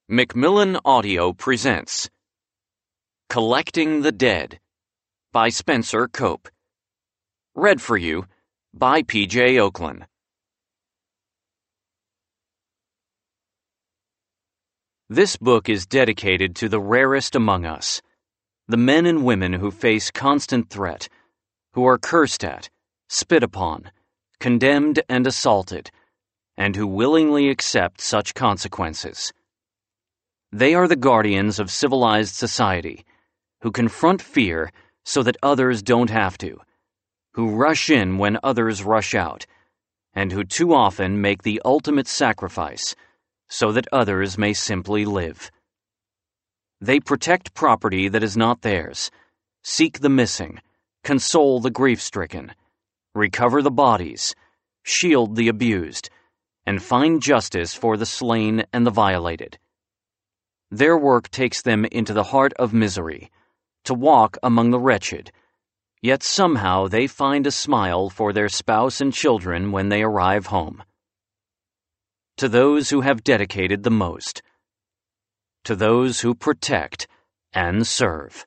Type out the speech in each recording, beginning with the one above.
Macmillan Audio presents Collecting the Dead by Spencer Cope. Read for you by P.J. Oakland. This book is dedicated to the rarest among us, the men and women who face constant threat, who are cursed at, spit upon, condemned and assaulted, and who willingly accept such consequences. They are the guardians of civilized society, who confront fear so that others don't have to, who rush in when others rush out, and who too often make the ultimate sacrifice so that others may simply live. They protect property that is not theirs, seek the missing, console the grief-stricken, recover the bodies, shield the abused, and find justice for the slain and the violated. Their work takes them into the heart of misery, to walk among the wretched, yet somehow they find a smile for their spouse and children when they arrive home. To those who have dedicated the most, to those who protect and serve.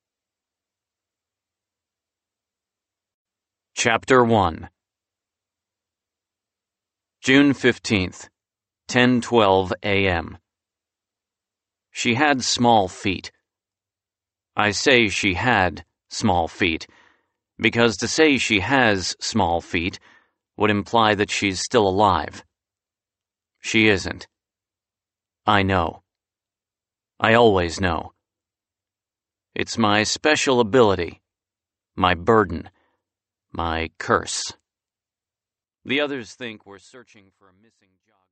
Chapter 1. June 15th, 10:12 a.m. She had small feet. I say she had small feet, because to say she has small feet would imply that she's still alive. She isn't. I know. I always know. It's my special ability, my burden, my curse. The others think we're searching for a missing job.